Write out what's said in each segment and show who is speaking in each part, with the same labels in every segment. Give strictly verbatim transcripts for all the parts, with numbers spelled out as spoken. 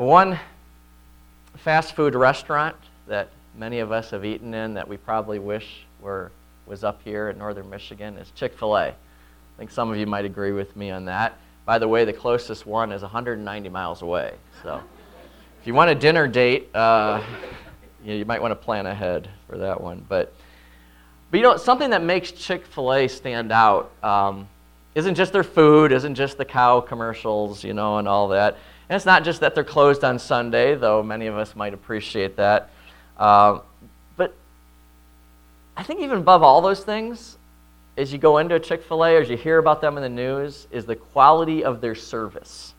Speaker 1: Well, one fast food restaurant that many of us have eaten in that we probably wish were was up here in northern Michigan is Chick-fil-A. I think some of you might agree with me on that. By the way, the closest one is one hundred ninety miles away. So if you want a dinner date, uh, you, know, you might want to plan ahead for that one. But, but you know, something that makes Chick-fil-A stand out um, isn't just their food, isn't just the cow commercials, you know, and all that. And it's not just that they're closed on Sunday, though many of us might appreciate that. Uh, but I think even above all those things, as you go into a Chick-fil-A or as you hear about them in the news, is the quality of their service,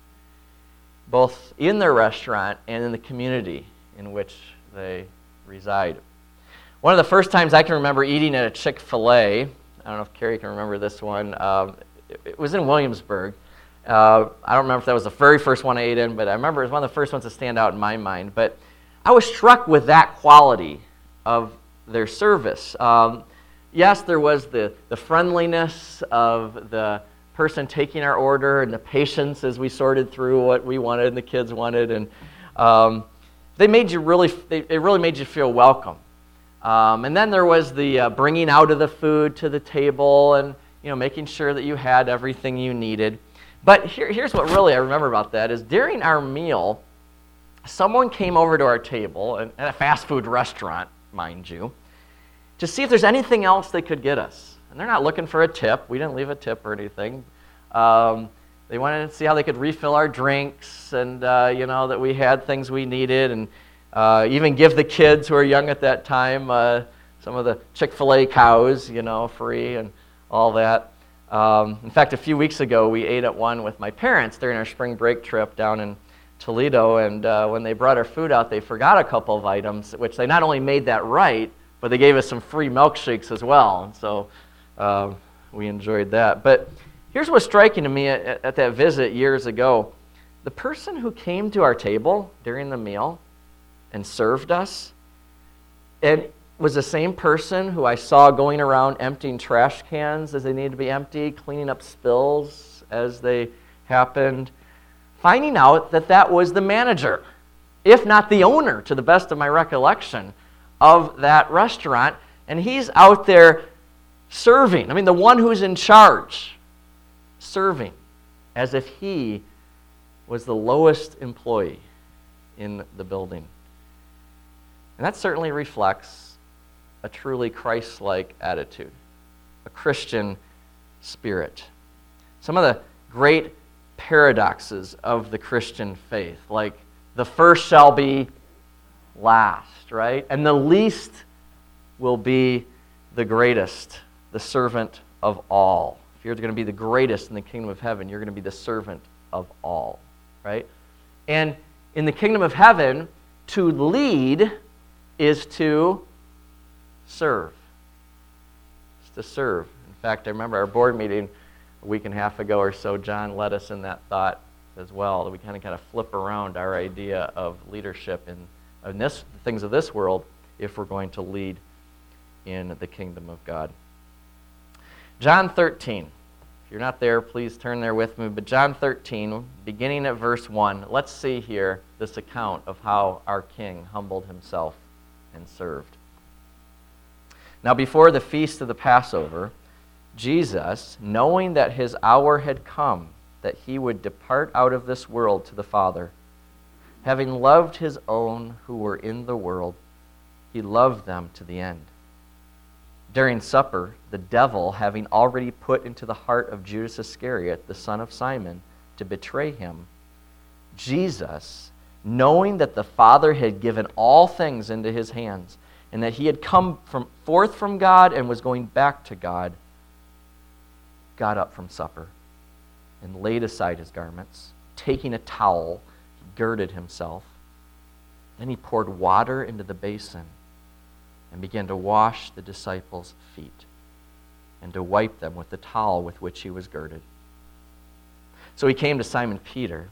Speaker 1: both in their restaurant and in the community in which they reside. One of the first times I can remember eating at a Chick-fil-A, I don't know if Carrie can remember this one, um, it, it was in Williamsburg. Uh, I don't remember if that was the very first one I ate in, but I remember it was one of the first ones to stand out in my mind. But I was struck with that quality of their service. Um, yes, there was the, the friendliness of the person taking our order and the patience as we sorted through what we wanted and the kids wanted, and um, they made you really, they, it really made you feel welcome. Um, and then there was the uh, bringing out of the food to the table and you know making sure that you had everything you needed. But here, here's what really I remember about that is during our meal, someone came over to our table, at a fast food restaurant, mind you, to see if there's anything else they could get us. And they're not looking for a tip. We didn't leave a tip or anything. Um, they wanted to see how they could refill our drinks and, uh, you know, that we had things we needed, and uh, even give the kids who were young at that time uh, some of the Chick-fil-A cows, you know, free and all that. Um, in fact, a few weeks ago, we ate at one with my parents during our spring break trip down in Toledo, and uh, when they brought our food out, they forgot a couple of items, which they not only made that right, but they gave us some free milkshakes as well, and so uh, we enjoyed that. But here's what's striking to me at, at that visit years ago. The person who came to our table during the meal and served us, and was the same person who I saw going around emptying trash cans as they needed to be emptied, cleaning up spills as they happened, finding out that that was the manager, if not the owner, to the best of my recollection, of that restaurant, and he's out there serving. I mean, the one who's in charge, serving, as if he was the lowest employee in the building. And that certainly reflects a truly Christ-like attitude, a Christian spirit. Some of the great paradoxes of the Christian faith, like the first shall be last, right? And the least will be the greatest, the servant of all. If you're going to be the greatest in the kingdom of heaven, you're going to be the servant of all, right? And in the kingdom of heaven, to lead is to serve. It's to serve. In fact, I remember our board meeting a week and a half ago or so, John led us in that thought as well, that we kind of kind of flip around our idea of leadership in, in this things of this world if we're going to lead in the kingdom of God. John thirteen. If you're not there, please turn there with me. But John thirteen, beginning at verse one, let's see here this account of how our King humbled himself and served. Now, before the feast of the Passover, Jesus, knowing that his hour had come, that he would depart out of this world to the Father, having loved his own who were in the world, he loved them to the end. During supper, the devil, having already put into the heart of Judas Iscariot, the son of Simon, to betray him, Jesus, knowing that the Father had given all things into his hands, and that he had come from, forth from God and was going back to God, got up from supper and laid aside his garments. Taking a towel, he girded himself. Then he poured water into the basin and began to wash the disciples' feet and to wipe them with the towel with which he was girded. So he came to Simon Peter.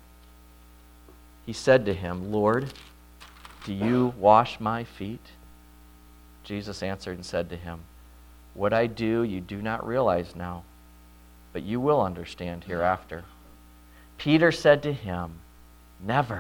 Speaker 1: He said to him, "Lord, do you wash my feet?" Jesus answered and said to him, "What I do you do not realize now, but you will understand hereafter." Peter said to him, "Never."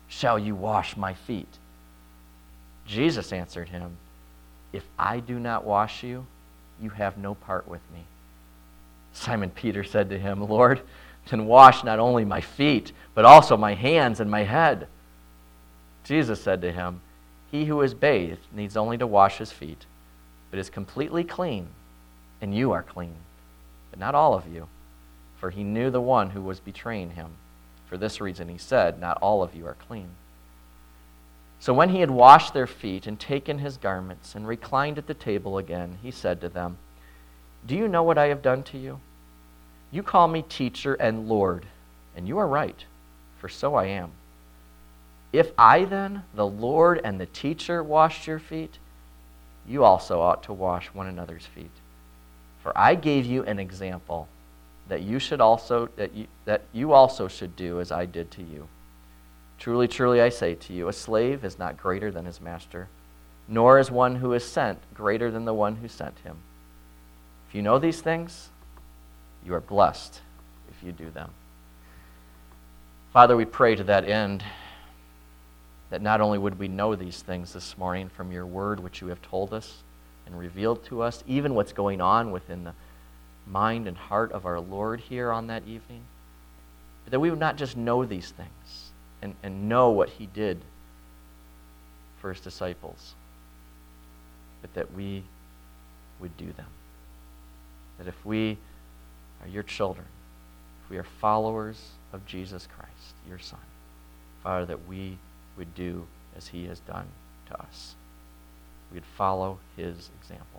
Speaker 1: shall you wash my feet?" Jesus answered him, "If I do not wash you, you have no part with me." Simon Peter said to him, "Lord, then wash not only my feet, but also my hands and my head." Jesus said to him, "He who is bathed needs only to wash his feet, but is completely clean, and you are clean, but not all of you." For he knew the one who was betraying him. For this reason he said, "Not all of you are clean." So when he had washed their feet and taken his garments and reclined at the table again, he said to them, "Do you know what I have done to you? You call me teacher and Lord, and you are right, for so I am. If I then, the Lord and the teacher, washed your feet, you also ought to wash one another's feet. For I gave you an example that you should also that you, that you also should do as I did to you. Truly, truly, I say to you, a slave is not greater than his master, nor is one who is sent greater than the one who sent him. If you know these things, you are blessed if you do them." Father, we pray to that end that not only would we know these things this morning from your word, which you have told us and revealed to us, even what's going on within the mind and heart of our Lord here on that evening, but that we would not just know these things and, and know what he did for his disciples, but that we would do them. That if we are your children, if we are followers of Jesus Christ, your Son, Father, that we would do as he has done to us. We'd follow his example.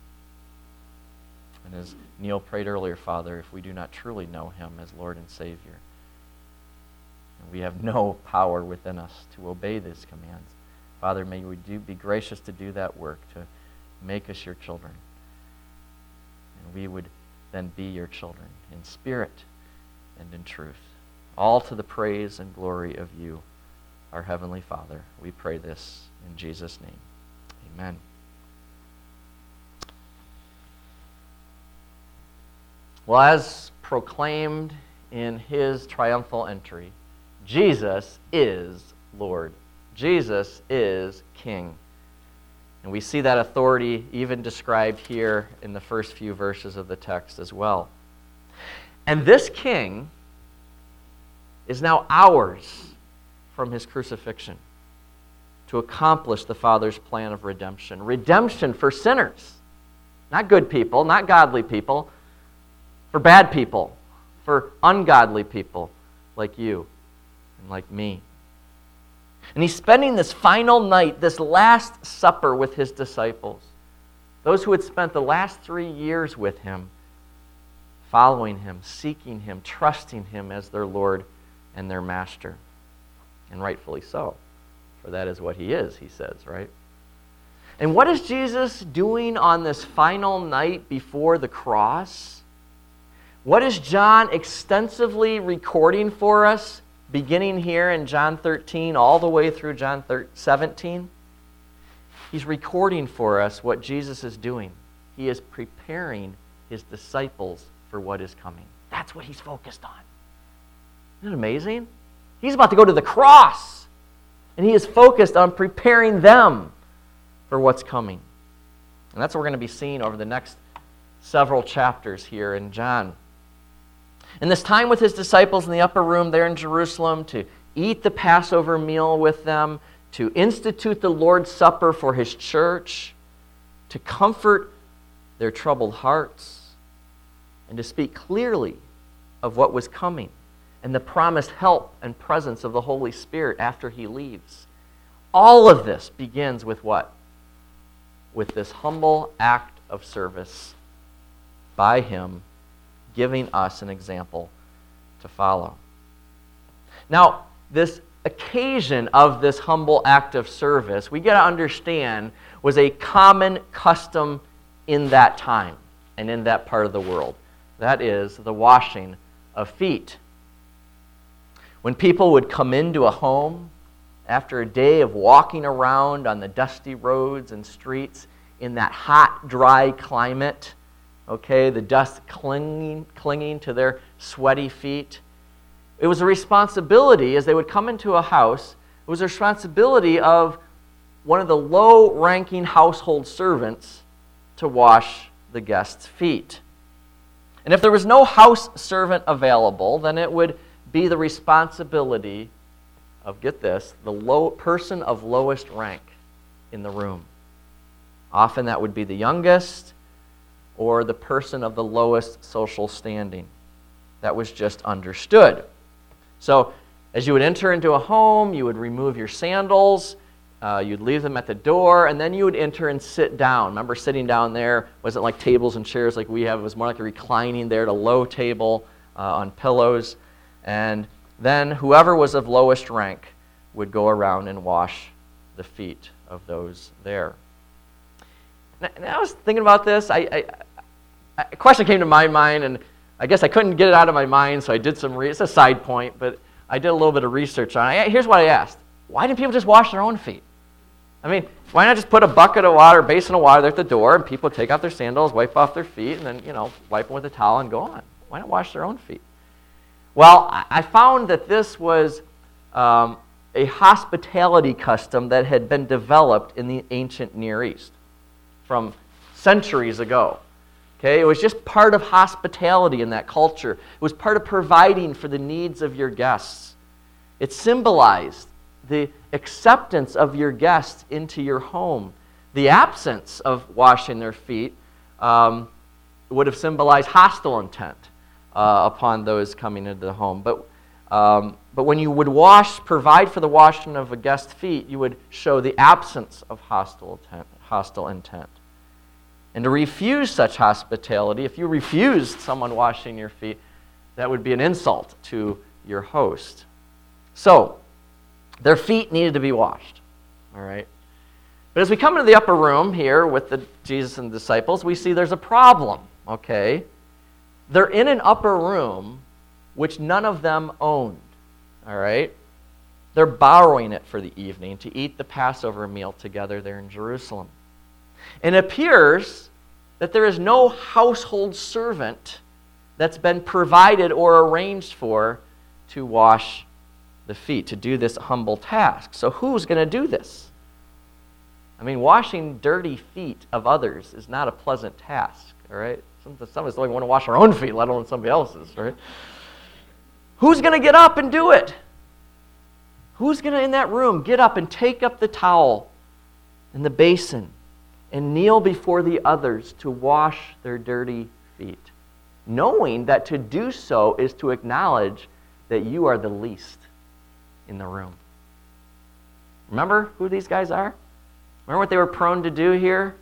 Speaker 1: And as Neil prayed earlier, Father, if we do not truly know him as Lord and Savior, and we have no power within us to obey these commands, Father, may we do, be gracious to do that work, to make us your children. And we would then be your children in spirit and in truth, all to the praise and glory of you, our Heavenly Father. We pray this in Jesus' name. Amen. Well, as proclaimed in his triumphal entry, Jesus is Lord. Jesus is King. And we see that authority even described here in the first few verses of the text as well. And this King is now ours from his crucifixion to accomplish the Father's plan of redemption. Redemption for sinners, not good people, not godly people, for bad people, for ungodly people like you and like me. And he's spending this final night, this last supper with his disciples, those who had spent the last three years with him, following him, seeking him, trusting him as their Lord and their Master. And rightfully so, for that is what he is, he says, right? And what is Jesus doing on this final night before the cross? What is John extensively recording for us, beginning here in John thirteen, all the way through John seventeen? He's recording for us what Jesus is doing. He is preparing his disciples for what is coming. That's what he's focused on. Isn't it amazing? He's about to go to the cross, and he is focused on preparing them for what's coming. And that's what we're going to be seeing over the next several chapters here in John. In this time with his disciples in the upper room there in Jerusalem, to eat the Passover meal with them, to institute the Lord's Supper for his church, to comfort their troubled hearts, and to speak clearly of what was coming and the promised help and presence of the Holy Spirit after he leaves. All of this begins with what? With this humble act of service by him, giving us an example to follow. Now, this occasion of this humble act of service, we got to understand, was a common custom in that time and in that part of the world. That is the washing of feet. When people would come into a home after a day of walking around on the dusty roads and streets in that hot, dry climate, okay, the dust clinging, clinging to their sweaty feet, it was a responsibility as they would come into a house It was the responsibility of one of the low-ranking household servants to wash the guests' feet. And if there was no house servant available, then it would be the responsibility of, get this, the low person of lowest rank in the room. Often that would be the youngest or the person of the lowest social standing. That was just understood. So as you would enter into a home, you would remove your sandals, uh, you'd leave them at the door, and then you would enter and sit down. Remember, sitting down there wasn't like tables and chairs like we have. It was more like a reclining there at a low table uh, on pillows. And then whoever was of lowest rank would go around and wash the feet of those there. And I was thinking about this. I, I, I, a question came to my mind, and I guess I couldn't get it out of my mind, so I did some, re- it's a side point, but I did a little bit of research on it. Here's what I asked. Why didn't people just wash their own feet? I mean, why not just put a bucket of water, basin of water there at the door, and people take off their sandals, wipe off their feet, and then, you know, wipe them with a towel and go on? Why not wash their own feet? Well, I found that this was um, a hospitality custom that had been developed in the ancient Near East from centuries ago. Okay, it was just part of hospitality in that culture. It was part of providing for the needs of your guests. It symbolized the acceptance of your guests into your home. The absence of washing their feet um, would have symbolized hostile intent uh, upon those coming into the home. But, um, but when you would wash, provide for the washing of a guest's feet, you would show the absence of hostile intent. Hostile intent. And to refuse such hospitality, if you refused someone washing your feet, that would be an insult to your host. So, their feet needed to be washed. All right? But as we come into the upper room here with the Jesus and the disciples, we see there's a problem. Okay? They're in an upper room which none of them owned. All right? They're borrowing it for the evening to eat the Passover meal together there in Jerusalem. And it appears that there is no household servant that's been provided or arranged for to wash the feet, to do this humble task. So who's going to do this? I mean, washing dirty feet of others is not a pleasant task, all right? Some, some of us don't even want to wash our own feet, let alone somebody else's, right? Who's going to get up and do it? Who's going to, in that room, get up and take up the towel and the basin and kneel before the others to wash their dirty feet, knowing that to do so is to acknowledge that you are the least in the room? Remember who these guys are? Remember what they were prone to do here?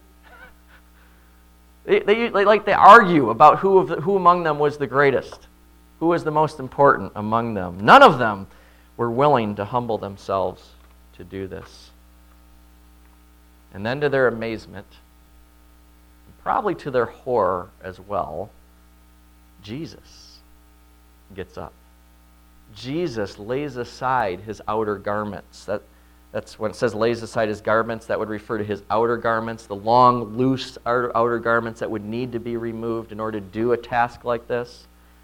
Speaker 1: they, they, they like they argue about who of the, who among them was the greatest, who was the most important among them. None of them were willing to humble themselves to do this. And then to their amazement, and probably to their horror as well, Jesus gets up. Jesus lays aside his outer garments. That, that's when it says lays aside his garments, that would refer to his outer garments, the long, loose outer, outer garments that would need to be removed in order to do a task like this.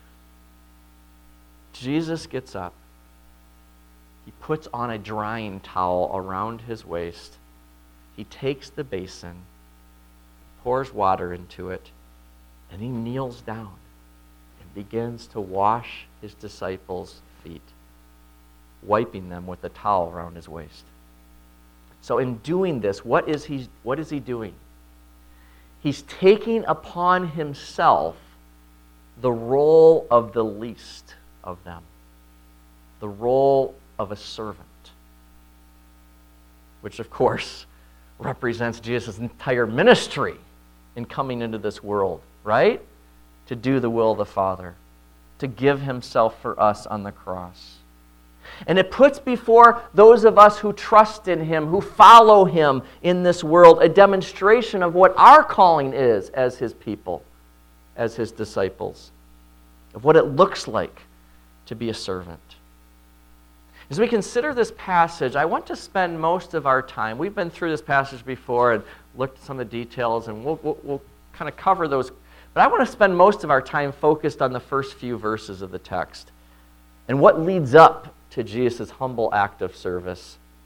Speaker 1: Jesus gets up. He puts on a drying towel around his waist. He takes the basin, pours water into it, and he kneels down and begins to wash his disciples' feet, wiping them with a towel around his waist. So in doing this, what is he, what is he doing? He's taking upon himself the role of the least of them, the role of a servant, which of course represents Jesus' entire ministry in coming into this world, right? To do the will of the Father, to give himself for us on the cross. And it puts before those of us who trust in him, who follow him in this world, a demonstration of what our calling is as his people, as his disciples, of what it looks like to be a servant. As we consider this passage, I want to spend most of our time, we've been through this passage before and looked at some of the details, and we'll, we'll, we'll kind of cover those, but I want to spend most of our time focused on the first few verses of the text and what leads up to Jesus' humble act of service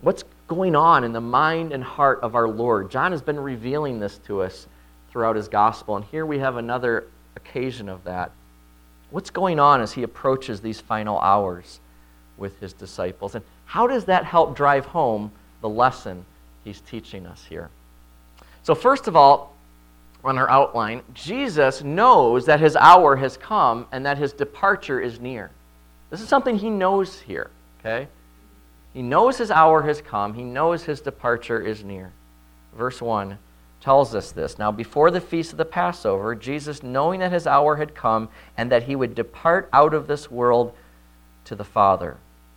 Speaker 1: What's going on in the mind and heart of our Lord? John has been revealing this to us throughout his gospel, and here we have another occasion of that. What's going on as he approaches these final hours with his disciples? And how does that help drive home the lesson he's teaching us here? So first of all, on our outline, Jesus knows that his hour has come and that his departure is near. This is something he knows here, okay? He knows his hour has come. He knows his departure is near. Verse one tells us this. Now, before the feast of the Passover, Jesus, knowing that his hour had come and that he would depart out of this world to the Father.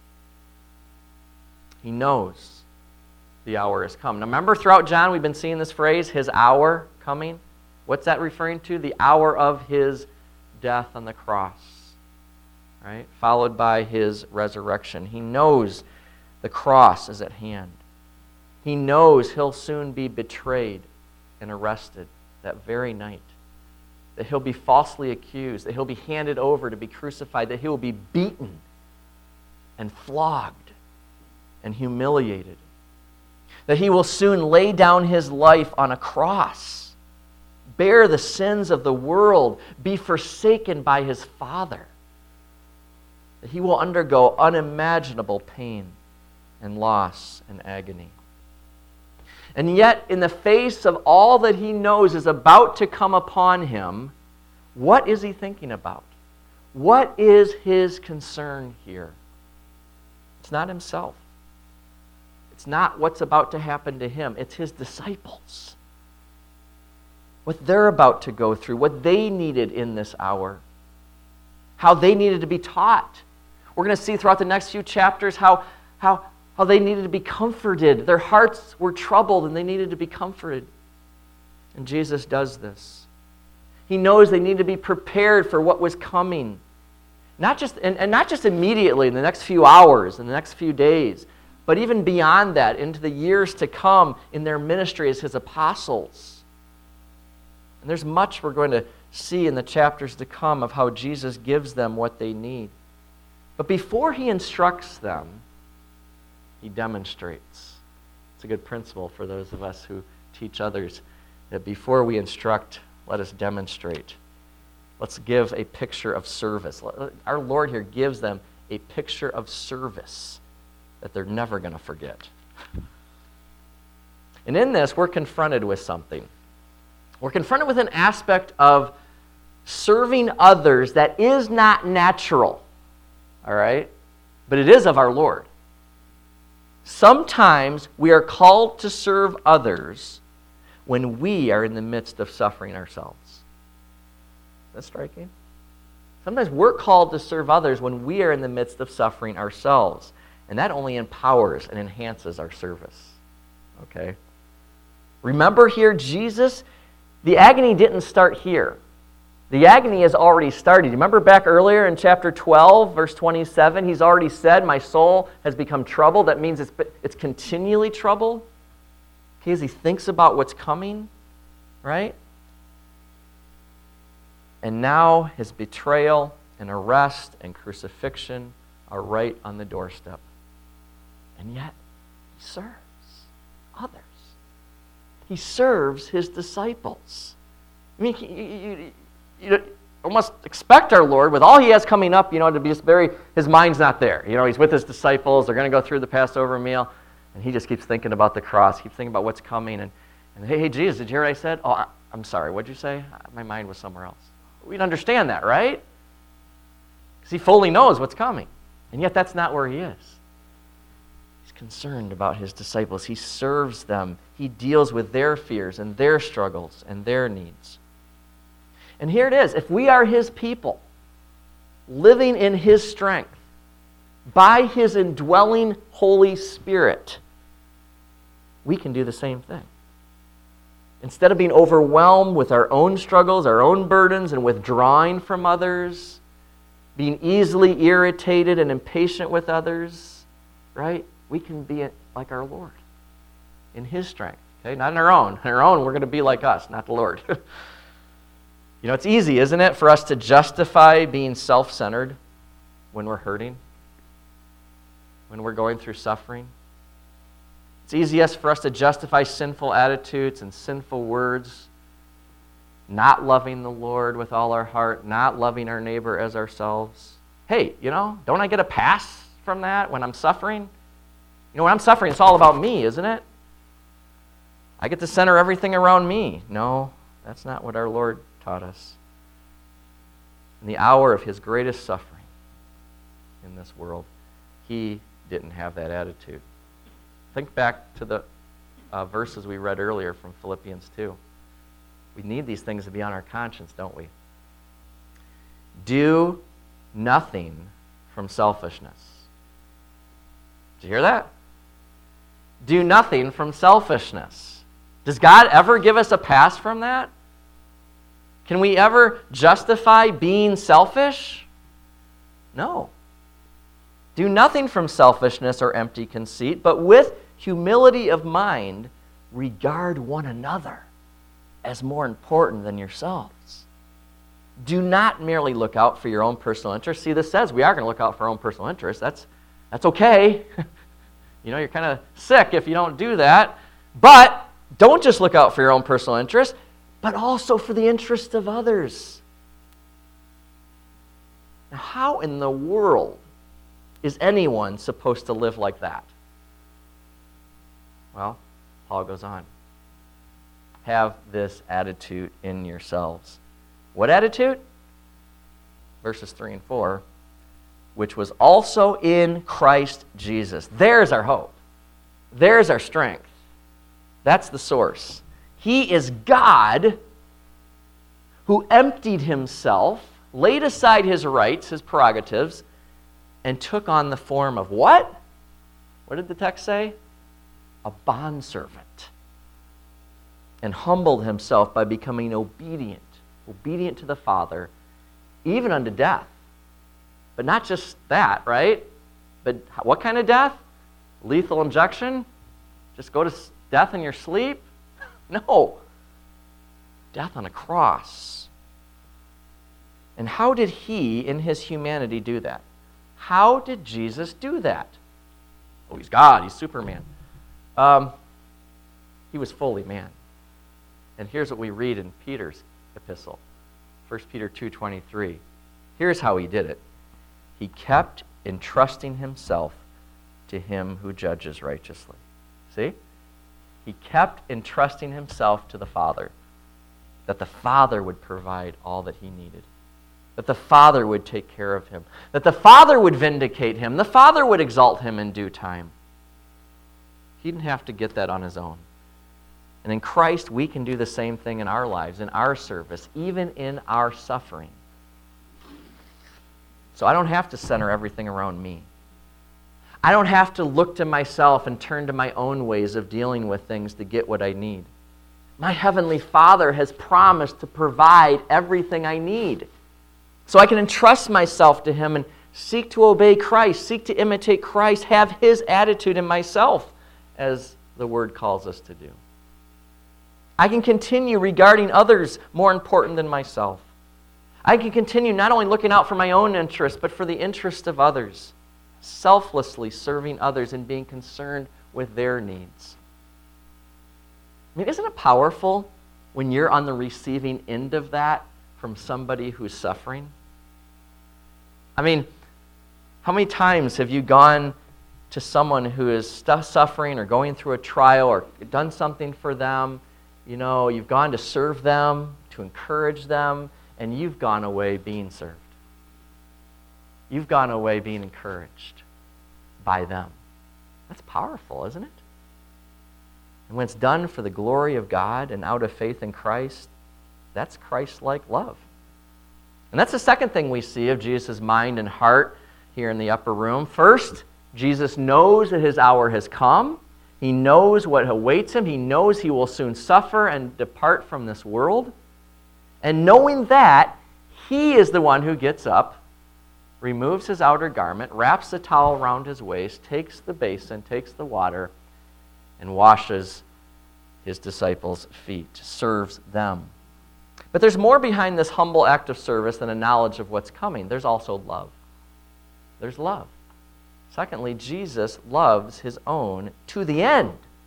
Speaker 1: He knows the hour has come. Now, remember throughout John we've been seeing this phrase, his hour coming? What's that referring to? The hour of his death on the cross, right? Followed by his resurrection. He knows the cross is at hand. He knows he'll soon be betrayed and arrested that very night. That he'll be falsely accused, that he'll be handed over to be crucified, that he will be beaten and flogged and humiliated. That he will soon lay down his life on a cross, bear the sins of the world, be forsaken by his Father. That he will undergo unimaginable pain and loss and agony. And yet, in the face of all that he knows is about to come upon him, what is he thinking about? What is his concern here? It's not himself. It's not what's about to happen to him. It's his disciples. What they're about to go through, what they needed in this hour, how they needed to be taught. We're going to see throughout the next few chapters how, how, how they needed to be comforted. Their hearts were troubled and they needed to be comforted. And Jesus does this. He knows they need to be prepared for what was coming. Not just, and, and not just immediately in the next few hours, in the next few days, but even beyond that, into the years to come in their ministry as his apostles. And there's much we're going to see in the chapters to come of how Jesus gives them what they need. But before he instructs them, he demonstrates. It's a good principle for those of us who teach others, that before we instruct, let us demonstrate. Let's give a picture of service. Our Lord here gives them a picture of service that they're never going to forget. And in this, we're confronted with something. We're confronted with an aspect of serving others that is not natural, all right? But it is of our Lord. Sometimes we are called to serve others when we are in the midst of suffering ourselves. Is that striking? Sometimes we're called to serve others when we are in the midst of suffering ourselves. And that only empowers and enhances our service. Okay? Remember here, Jesus, the agony didn't start here. The agony has already started. Remember back earlier in chapter twelve, verse twenty-seven, he's already said, my soul has become troubled. That means it's, it's continually troubled. Okay, as he thinks about what's coming, right? And now his betrayal and arrest and crucifixion are right on the doorstep. And yet, he serves others. He serves his disciples. I mean, you, you, you almost expect our Lord, with all he has coming up, you know, to be just very, his mind's not there. You know, he's with his disciples, they're going to go through the Passover meal, and he just keeps thinking about the cross, keeps thinking about what's coming, and, and hey, hey, Jesus, did you hear what I said? Oh, I, I'm sorry, what'd you say? My mind was somewhere else. We'd understand that, right? Because he fully knows what's coming. And yet that's not where he is. He's concerned about his disciples. He serves them. He deals with their fears and their struggles and their needs. And here it is. If we are his people, living in his strength, by his indwelling Holy Spirit, we can do the same thing. Instead of being overwhelmed with our own struggles, our own burdens, and withdrawing from others, being easily irritated and impatient with others, right? We can be like our Lord in his strength, okay? Not in our own. In our own, we're going to be like us, not the Lord. You know, it's easy, isn't it, for us to justify being self-centered when we're hurting, when we're going through suffering. It's easiest for us to justify sinful attitudes and sinful words, not loving the Lord with all our heart, not loving our neighbor as ourselves. Hey, you know, don't I get a pass from that when I'm suffering? You know, when I'm suffering, it's all about me, isn't it? I get to center everything around me. No, that's not what our Lord taught us. In the hour of his greatest suffering in this world, he didn't have that attitude. Think back to the uh, verses we read earlier from Philippians two. We need these things to be on our conscience, don't we? Do nothing from selfishness. Did you hear that? Do nothing from selfishness. Does God ever give us a pass from that? Can we ever justify being selfish? No. Do nothing from selfishness or empty conceit, but with humility of mind, regard one another as more important than yourselves. Do not merely look out for your own personal interests. See, this says we are going to look out for our own personal interests. That's, that's okay. You know, you're kind of sick if you don't do that. But don't just look out for your own personal interests, but also for the interest of others. Now, how in the world is anyone supposed to live like that? Well, Paul goes on. Have this attitude in yourselves. What attitude? Verses three and four. Which was also in Christ Jesus. There's our hope. There's our strength. That's the source. He is God who emptied himself, laid aside his rights, his prerogatives, and took on the form of what? What did the text say? A bondservant. And humbled himself by becoming obedient, obedient to the Father, even unto death. But not just that, right? But what kind of death? Lethal injection? Just go to death in your sleep? No. Death on a cross. And how did he, in his humanity, do that? How did Jesus do that? Oh, he's God. He's Superman. Um, he was fully man. And here's what we read in Peter's epistle, First Peter two twenty-three. Here's how he did it. He kept entrusting himself to him who judges righteously. See? He kept entrusting himself to the Father, that the Father would provide all that he needed, that the Father would take care of him, that the Father would vindicate him, the Father would exalt him in due time. He didn't have to get that on his own. And in Christ, we can do the same thing in our lives, in our service, even in our suffering. So I don't have to center everything around me. I don't have to look to myself and turn to my own ways of dealing with things to get what I need. My Heavenly Father has promised to provide everything I need. So I can entrust myself to him and seek to obey Christ, seek to imitate Christ, have his attitude in myself, as the Word calls us to do. I can continue regarding others more important than myself. I can continue not only looking out for my own interest, but for the interest of others, selflessly serving others and being concerned with their needs. I mean, isn't it powerful when you're on the receiving end of that from somebody who's suffering? I mean, how many times have you gone to someone who is suffering or going through a trial or done something for them? You know, you've gone to serve them, to encourage them, and you've gone away being served. You've gone away being encouraged by them. That's powerful, isn't it? And when it's done for the glory of God and out of faith in Christ, that's Christ-like love. And that's the second thing we see of Jesus' mind and heart here in the upper room. First, Jesus knows that his hour has come. He knows what awaits him. He knows he will soon suffer and depart from this world. And knowing that, he is the one who gets up, removes his outer garment, wraps the towel around his waist, takes the basin, takes the water, and washes his disciples' feet, serves them. But there's more behind this humble act of service than a knowledge of what's coming. There's also love. There's love. Secondly, Jesus loves his own to the end.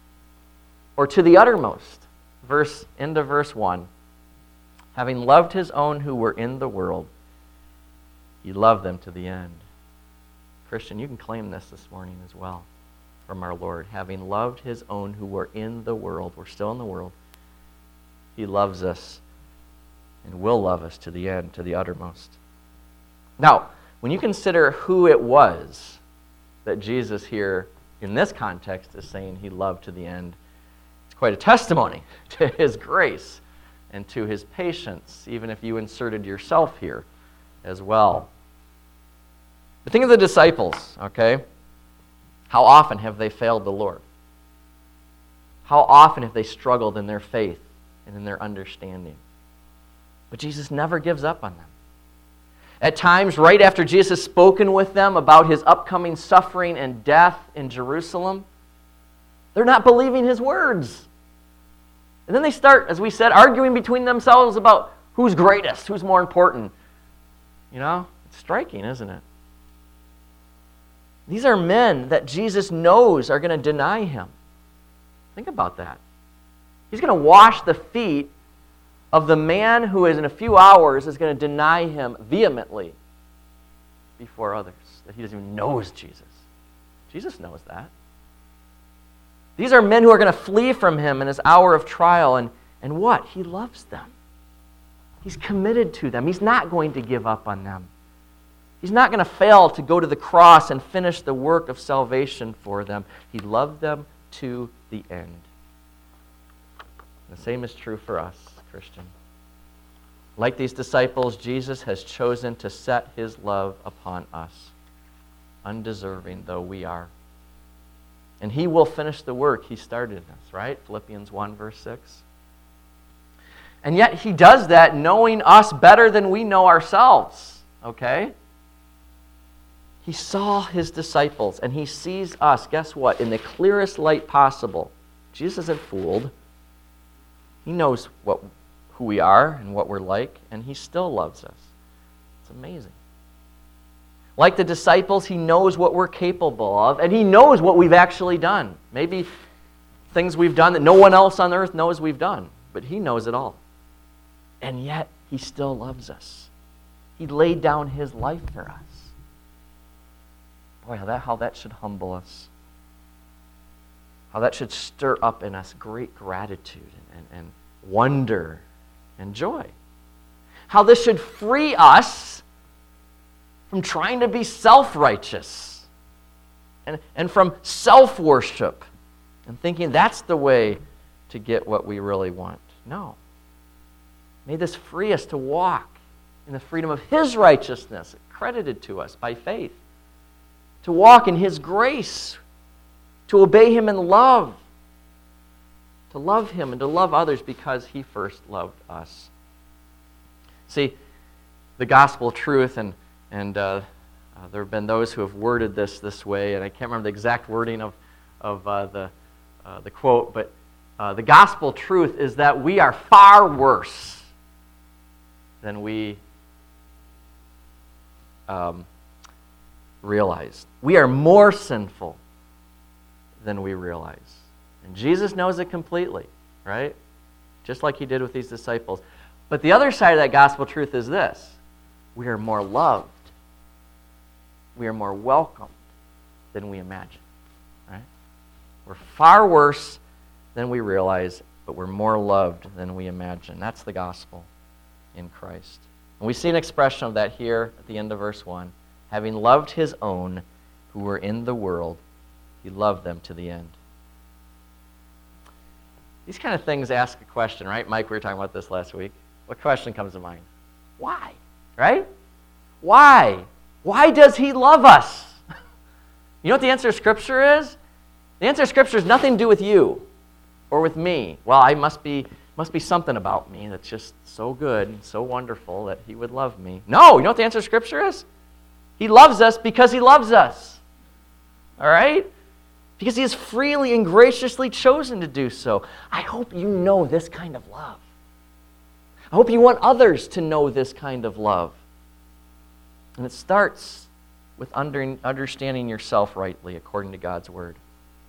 Speaker 1: or to the uttermost. Verse into verse one. Having loved his own who were in the world, he loved them to the end. Christian, you can claim this this morning as well from our Lord. Having loved his own who were in the world, we're still in the world, he loves us and will love us to the end, to the uttermost. Now, when you consider who it was that Jesus here in this context is saying he loved to the end, it's quite a testimony to his grace and to his patience, even if you inserted yourself here as well. But think of the disciples, okay? How often have they failed the Lord? How often have they struggled in their faith and in their understanding? But Jesus never gives up on them. At times, right after Jesus has spoken with them about his upcoming suffering and death in Jerusalem, they're not believing his words. And then they start, as we said, arguing between themselves about who's greatest, who's more important. You know, it's striking, isn't it? These are men that Jesus knows are going to deny him. Think about that. He's going to wash the feet of the man who is in a few hours is going to deny him vehemently before others, that he doesn't even know is Jesus. Jesus knows that. These are men who are going to flee from him in his hour of trial, and, and what? He loves them. He's committed to them. He's not going to give up on them. He's not going to fail to go to the cross and finish the work of salvation for them. He loved them to the end. The same is true for us, Christian. Like these disciples, Jesus has chosen to set his love upon us, undeserving though we are. And he will finish the work he started in us, right? Philippians one, verse six. And yet he does that knowing us better than we know ourselves, okay? He saw his disciples, and he sees us, guess what, in the clearest light possible. Jesus isn't fooled. He knows what, who we are and what we're like, and he still loves us. It's amazing. Like the disciples, he knows what we're capable of, and he knows what we've actually done. Maybe things we've done that no one else on earth knows we've done, but he knows it all. And yet, he still loves us. He laid down his life for us. Boy, how that, how that should humble us. How that should stir up in us great gratitude and, and, and wonder and joy. How this should free us from trying to be self-righteous and, and from self-worship and thinking that's the way to get what we really want. No. May this free us to walk in the freedom of his righteousness credited to us by faith. To walk in his grace. To obey him in love. To love him and to love others because he first loved us. See, the gospel truth, and, and uh, uh, there have been those who have worded this this way, and I can't remember the exact wording of, of uh, the, uh, the quote, but uh, the gospel truth is that we are far worse than we um, realize. We are more sinful than we realize. And Jesus knows it completely, right? Just like he did with these disciples. But the other side of that gospel truth is this. We are more loved. We are more welcomed than we imagine, right? We're far worse than we realize, but we're more loved than we imagine. That's the gospel in Christ. And we see an expression of that here at the end of verse one. Having loved his own who were in the world, he loved them to the end. These kind of things ask a question, right? Mike, we were talking about this last week. What question comes to mind? Why? Right? Why? Why does he love us? You know what the answer to Scripture is? The answer to Scripture has nothing to do with you or with me. Well, I must be must be something about me that's just so good and so wonderful that he would love me. No, you know what the answer to Scripture is? He loves us because he loves us. All right? Because he has freely and graciously chosen to do so. I hope you know this kind of love. I hope you want others to know this kind of love. And it starts with under, understanding yourself rightly according to God's word.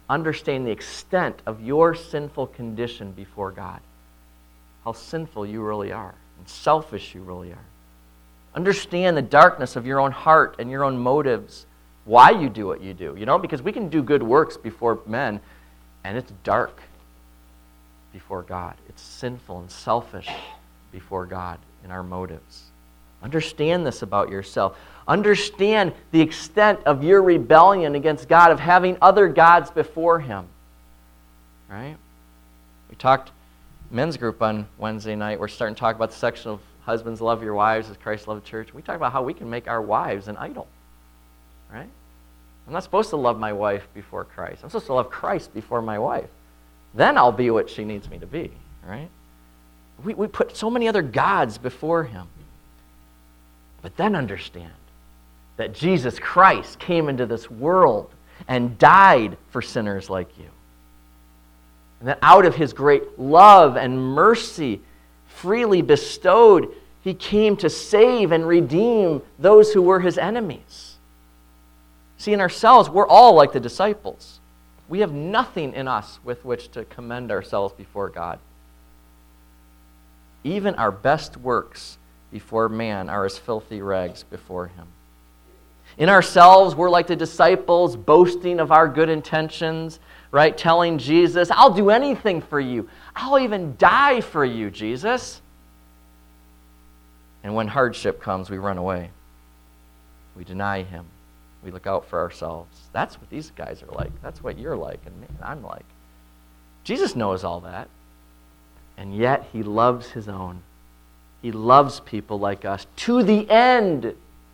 Speaker 1: understand the extent of your sinful condition before God. How sinful you really are and selfish you really are. Understand the darkness of your own heart and your own motives, why you do what you do. You know, because we can do good works before men, and it's dark before God. It's sinful and selfish before God in our motives. Understand this about yourself. Understand the extent of your rebellion against God, of having other gods before Him. Right? We talked, men's group on Wednesday night, we're starting to talk about the section of husbands, love your wives as Christ loved the church. We talk about how we can make our wives an idol. Right? I'm not supposed to love my wife before Christ. I'm supposed to love Christ before my wife. Then I'll be what she needs me to be. Right? We, we put so many other gods before Him. But then understand that Jesus Christ came into this world and died for sinners like you. And that out of His great love and mercy freely bestowed, He came to save and redeem those who were His enemies. See, in ourselves, we're all like the disciples. We have nothing in us with which to commend ourselves before God. Even our best works before man are as filthy rags before Him. In ourselves, we're like the disciples, boasting of our good intentions, right? Telling Jesus, I'll do anything for you. I'll even die for you, Jesus. And when hardship comes, we run away. We deny Him. We look out for ourselves. That's what these guys are like. That's what you're like and me, and I'm like. Jesus knows all that. And yet He loves His own. He loves people like us to the end,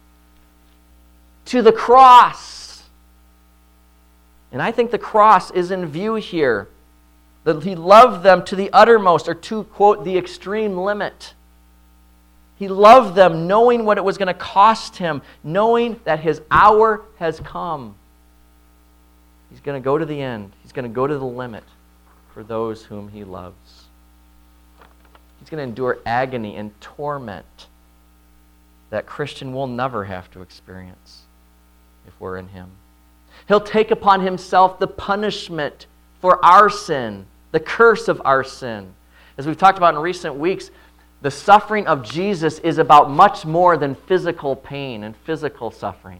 Speaker 1: to the cross. And I think the cross is in view here. That He loved them to the uttermost, or to, quote, the extreme limit. He loved them knowing what it was going to cost Him, knowing that His hour has come. He's going to go to the end. He's going to go to the limit for those whom He loves. He's going to endure agony and torment that Christian will never have to experience if we're in Him. He'll take upon Himself the punishment for our sin, the curse of our sin. As we've talked about in recent weeks, the suffering of Jesus is about much more than physical pain and physical suffering.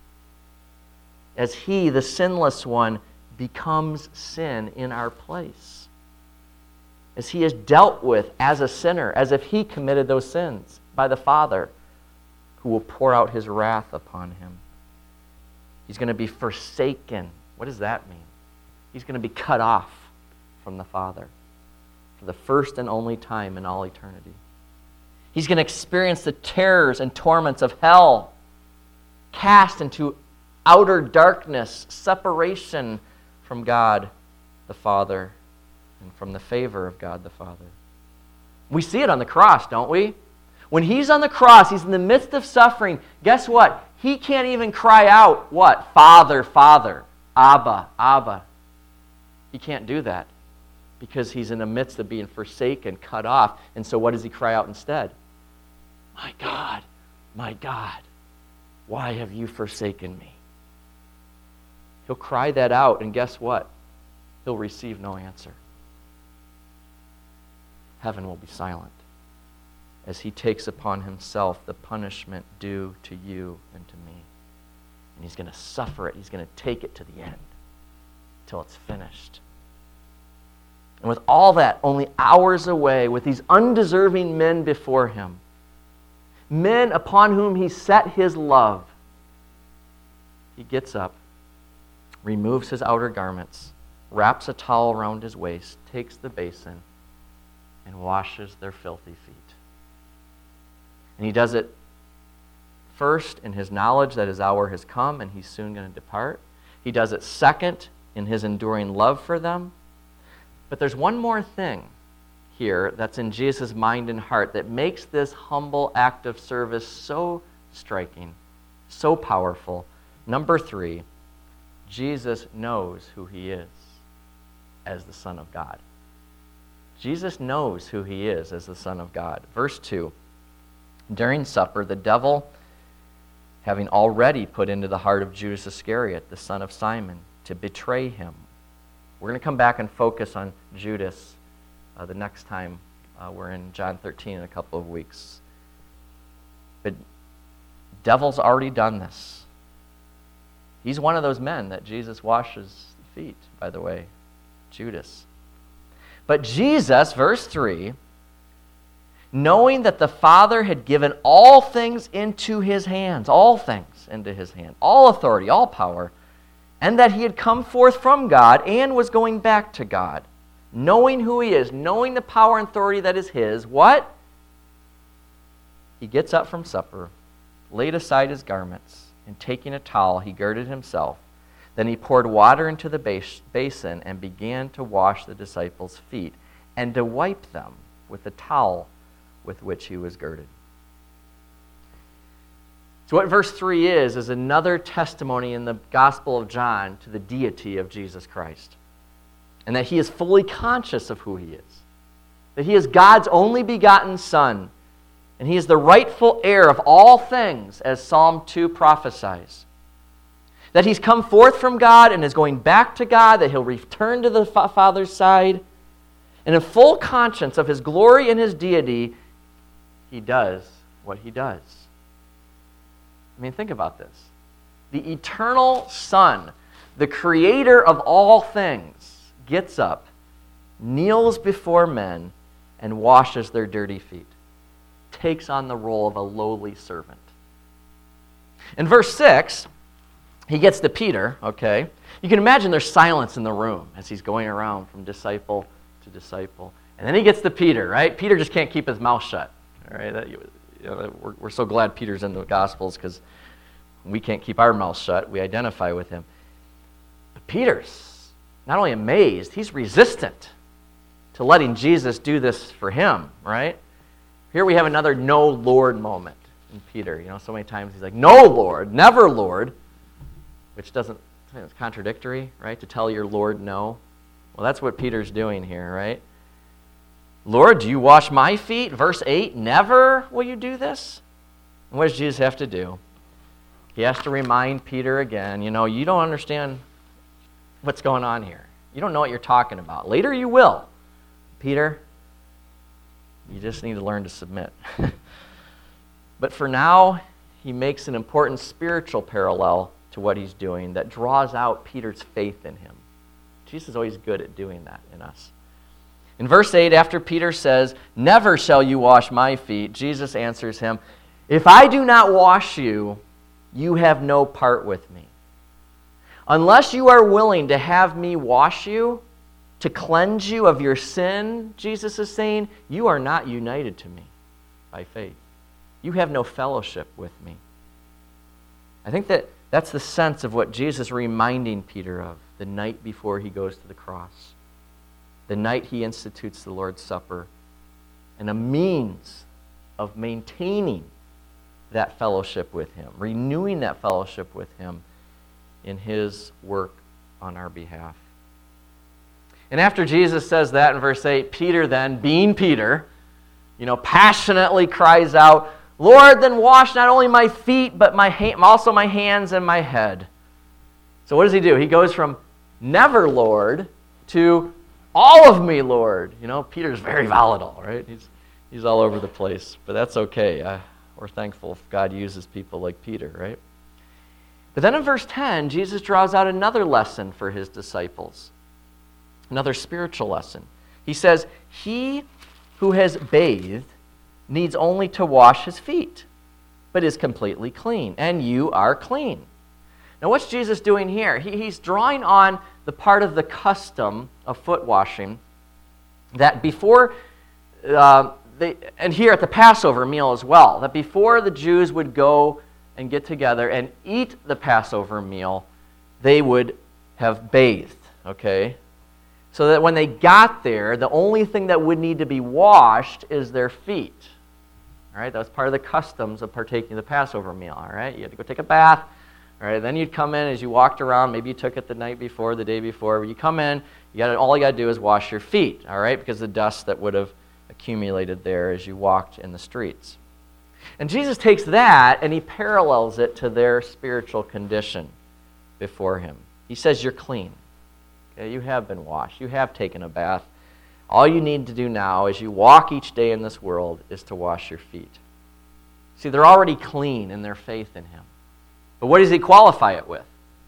Speaker 1: As He, the sinless one, becomes sin in our place. As He is dealt with as a sinner, as if He committed those sins by the Father, who will pour out His wrath upon Him. He's going to be forsaken. What does that mean? He's going to be cut off from the Father for the first and only time in all eternity. He's going to experience the terrors and torments of hell, cast into outer darkness, separation from God the Father, and from the favor of God the Father. We see it on the cross, don't we? When He's on the cross, He's in the midst of suffering. Guess what? He can't even cry out, what? Father, Father, Abba, Abba. He can't do that because He's in the midst of being forsaken, cut off. And so what does He cry out instead? My God, my God, why have you forsaken me? He'll cry that out, and guess what? He'll receive no answer. Heaven will be silent as He takes upon Himself the punishment due to you and to me. And He's going to suffer it. He's going to take it to the end till it's finished. And with all that only hours away, with these undeserving men before Him, men upon whom He set His love, He gets up, removes His outer garments, wraps a towel around His waist, takes the basin, and washes their filthy feet. And He does it first in His knowledge that His hour has come and He's soon going to depart. He does it second in His enduring love for them. But there's one more thing here that's in Jesus' mind and heart that makes this humble act of service so striking, so powerful. Number three, Jesus knows who He is as the Son of God. Jesus knows who He is as the Son of God. Verse two, during supper, the devil, having already put into the heart of Judas Iscariot, the son of Simon, to betray Him, We're going to come back and focus on Judas uh, the next time uh, we're in John thirteen in a couple of weeks. But devil's already done this. He's one of those men that Jesus washes the feet, by the way, Judas. But Jesus, verse three, knowing that the Father had given all things into his hands, all things into his hand, all authority, all power, and that he had come forth from God and was going back to God, knowing who he is, knowing the power and authority that is his, what? He gets up from supper, laid aside his garments, and taking a towel, he girded himself. Then he poured water into the bas- basin and began to wash the disciples' feet and to wipe them with the towel with which he was girded. So what verse three is, is another testimony in the Gospel of John to the deity of Jesus Christ. And that he is fully conscious of who he is. That he is God's only begotten Son. And he is the rightful heir of all things, as Psalm two prophesies. That he's come forth from God and is going back to God, that he'll return to the Father's side. And in full conscience of his glory and his deity, he does what he does. I mean, think about this. The eternal Son, the creator of all things, gets up, kneels before men, and washes their dirty feet. Takes on the role of a lowly servant. In verse six, he gets to Peter, okay? You can imagine there's silence in the room as he's going around from disciple to disciple. And then he gets to Peter, right? Peter just can't keep his mouth shut. All right? That, you know, we're, we're so glad Peter's in the Gospels because we can't keep our mouths shut. We identify with him. But Peter's not only amazed, he's resistant to letting Jesus do this for him, right? Here we have another no Lord moment in Peter. You know, so many times he's like, no Lord, never Lord, which doesn't, it's contradictory, right? To tell your Lord no. Well, that's what Peter's doing here, right? Lord, do you wash my feet? Verse eight, never will you do this? And what does Jesus have to do? He has to remind Peter again, you know, you don't understand what's going on here. You don't know what you're talking about. Later you will. Peter, you just need to learn to submit. But for now, he makes an important spiritual parallel to what he's doing that draws out Peter's faith in him. Jesus is always good at doing that in us. In verse eight, after Peter says, never shall you wash my feet, Jesus answers him, if I do not wash you, you have no part with me. Unless you are willing to have me wash you, to cleanse you of your sin, Jesus is saying, you are not united to me by faith. You have no fellowship with me. I think that that's the sense of what Jesus is reminding Peter of the night before he goes to the cross, the night he institutes the Lord's Supper, and a means of maintaining that fellowship with him, renewing that fellowship with him in his work on our behalf. And after Jesus says that in verse eight, Peter then, being Peter, you know, passionately cries out, Lord, then wash not only my feet, but my ha- also my hands and my head. So what does he do? He goes from never, Lord, to all of me, Lord. You know, Peter's very volatile, right? He's he's all over the place, but that's okay. Uh, we're thankful if God uses people like Peter, right? But then in verse ten, Jesus draws out another lesson for his disciples, another spiritual lesson. He says, he who has bathed needs only to wash his feet, but is completely clean, and you are clean. Now what's Jesus doing here? He, he's drawing on the part of the custom of foot washing that before, uh, they, and here at the Passover meal as well, that before the Jews would go and get together and eat the Passover meal, they would have bathed, okay? So that when they got there, the only thing that would need to be washed is their feet. All right, that was part of the customs of partaking of the Passover meal. All right, you had to go take a bath. All right, then you'd come in as you walked around. Maybe you took it the night before, the day before. But you come in, you got all you got to do is wash your feet. All right, because the dust that would have accumulated there as you walked in the streets. And Jesus takes that and he parallels it to their spiritual condition before him. He says, "You're clean." Okay, you have been washed. You have taken a bath. All you need to do now as you walk each day in this world is to wash your feet. See, they're already clean in their faith in him. But what does he qualify it with?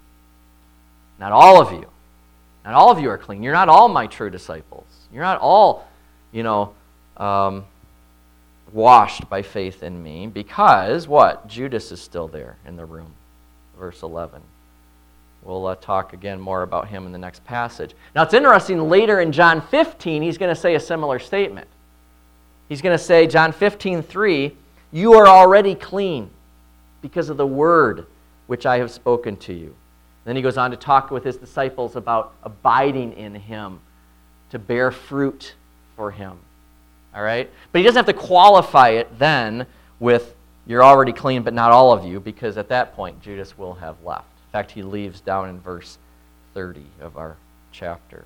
Speaker 1: Not all of you. Not all of you are clean. You're not all my true disciples. You're not all, you know, um, washed by faith in me, because what? Judas is still there in the room. Verse eleven. We'll uh, talk again more about him in the next passage. Now it's interesting, later in John fifteen, he's going to say a similar statement. He's going to say, John fifteen three, you are already clean because of the word which I have spoken to you. Then he goes on to talk with his disciples about abiding in him, to bear fruit for him. All right? But he doesn't have to qualify it then with, you're already clean, but not all of you, because at that point, Judas will have left. In fact, he leaves down in verse thirty of our chapter.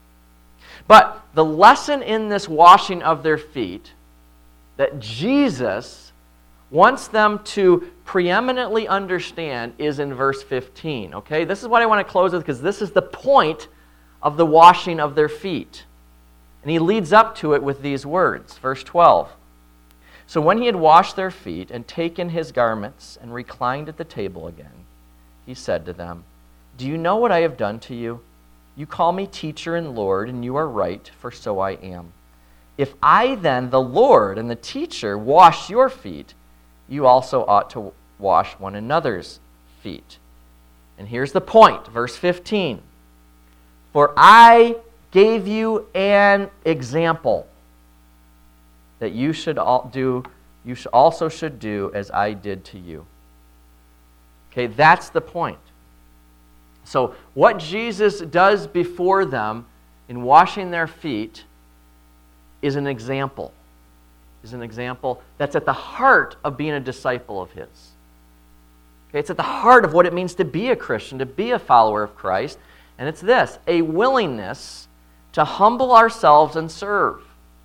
Speaker 1: But the lesson in this washing of their feet that Jesus wants them to preeminently understand is in verse fifteen. Okay? This is what I want to close with, because this is the point of the washing of their feet. And he leads up to it with these words. Verse twelve. So when he had washed their feet and taken his garments and reclined at the table again, he said to them, do you know what I have done to you? You call me teacher and Lord, and you are right, for so I am. If I then, the Lord and the teacher, wash your feet, you also ought to wash one another's feet. And here's the point, verse fifteen. For I gave you an example that you should all do, you also should do as I did to you. Okay, that's the point. So what Jesus does before them in washing their feet is an example. Is an example that's at the heart of being a disciple of his. Okay, it's at the heart of what it means to be a Christian, to be a follower of Christ. And it's this, a willingness to humble ourselves and serve,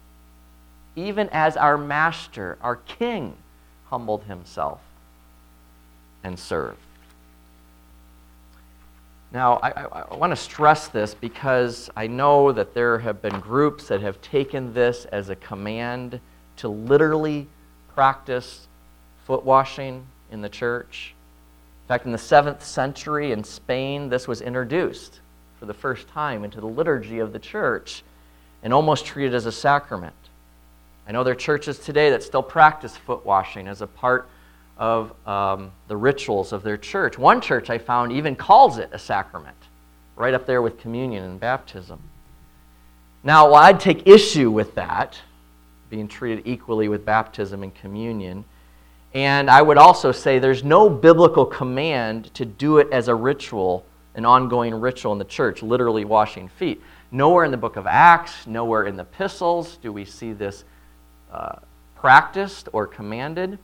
Speaker 1: even as our master, our king, humbled himself and served. Now, I, I, I want to stress this because I know that there have been groups that have taken this as a command to literally practice foot washing in the church. In fact, in the seventh century in Spain, this was introduced for the first time into the liturgy of the church and almost treated as a sacrament. I know there are churches today that still practice foot washing as a part of um, the rituals of their church. One church I found even calls it a sacrament, right up there with communion and baptism. Now, while I'd take issue with that, being treated equally with baptism and communion, and I would also say there's no biblical command to do it as a ritual, an ongoing ritual in the church, literally washing feet. Nowhere in the book of Acts, nowhere in the epistles do we see this uh, practiced or commanded.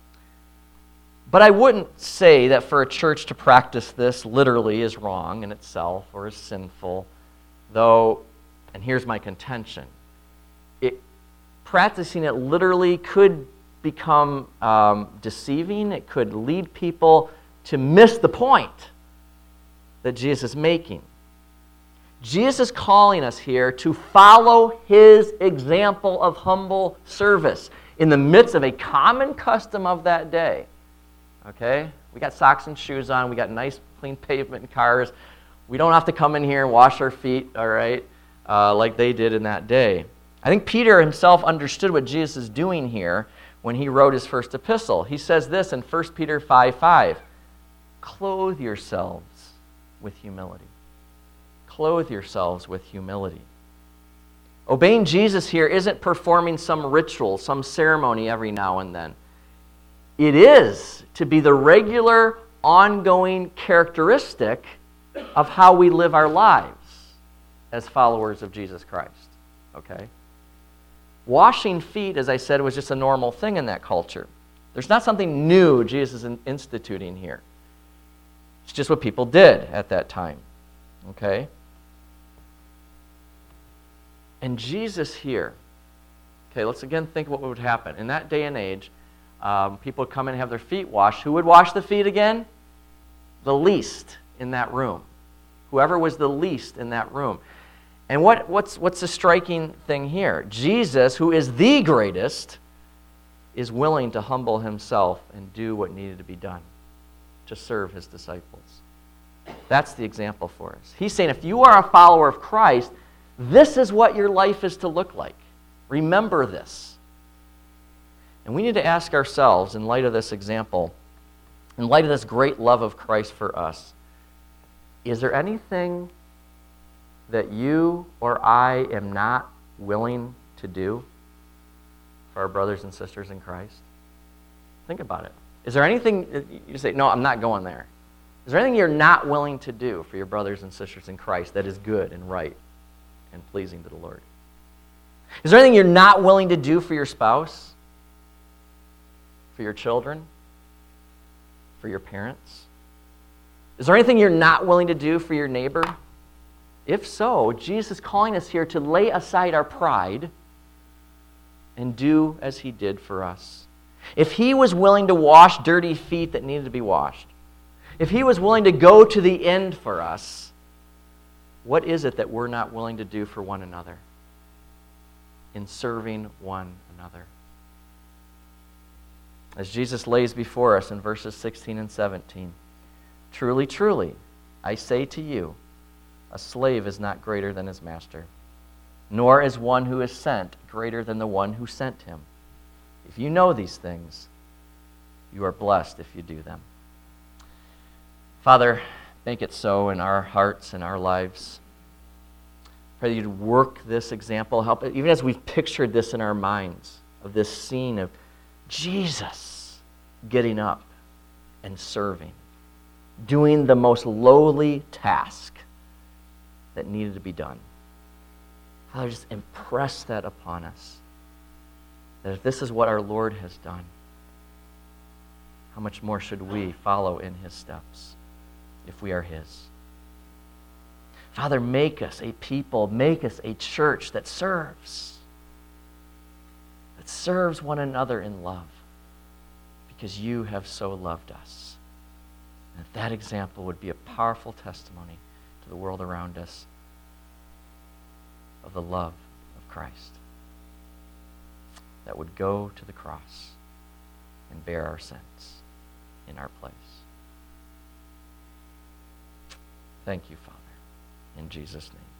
Speaker 1: But I wouldn't say that for a church to practice this literally is wrong in itself or is sinful, though, and here's my contention, it, practicing it literally could become um, deceiving. It could lead people to miss the point that Jesus is making. Jesus is calling us here to follow his example of humble service in the midst of a common custom of that day. Okay? We got socks and shoes on. We got nice, clean pavement and cars. We don't have to come in here and wash our feet, all right, uh, like they did in that day. I think Peter himself understood what Jesus is doing here when he wrote his first epistle. He says this in First Peter five five, clothe yourselves with humility. Clothe yourselves with humility. Obeying Jesus here isn't performing some ritual, some ceremony every now and then. It is to be the regular, ongoing characteristic of how we live our lives as followers of Jesus Christ. Okay? Washing feet, as I said, was just a normal thing in that culture. There's not something new Jesus is instituting here. It's just what people did at that time. Okay? And Jesus here, okay, let's again think what would happen. In that day and age, um, people would come in and have their feet washed. Who would wash the feet again? The least in that room. whoever was the least in that room. And what, what's, what's the striking thing here? Jesus, who is the greatest, is willing to humble himself and do what needed to be done to serve his disciples. That's the example for us. He's saying if you are a follower of Christ, this is what your life is to look like. Remember this. And we need to ask ourselves, in light of this example, in light of this great love of Christ for us, is there anything that you or I am not willing to do for our brothers and sisters in Christ? Think about it. Is there anything that you say, no, I'm not going there? Is there anything you're not willing to do for your brothers and sisters in Christ that is good and right and pleasing to the Lord? Is there anything you're not willing to do for your spouse? For your children? For your parents? Is there anything you're not willing to do for your neighbor? If so, Jesus is calling us here to lay aside our pride and do as he did for us. If he was willing to wash dirty feet that needed to be washed, if he was willing to go to the end for us, what is it that we're not willing to do for one another in serving one another? As Jesus lays before us in verses sixteen and seventeen, truly, truly, I say to you, a slave is not greater than his master, nor is one who is sent greater than the one who sent him. If you know these things, you are blessed if you do them. Father, make it so in our hearts and our lives. Pray that you'd work this example, help even as we've pictured this in our minds, of this scene of Jesus getting up and serving, doing the most lowly task that needed to be done. Father, just impress that upon us, that if this is what our Lord has done, how much more should we follow in his steps if we are his? Father, make us a people, make us a church that serves, that serves one another in love, because you have so loved us. And that that example would be a powerful testimony to the world around us of the love of Christ that would go to the cross and bear our sins in our place. Thank you, Father, in Jesus' name.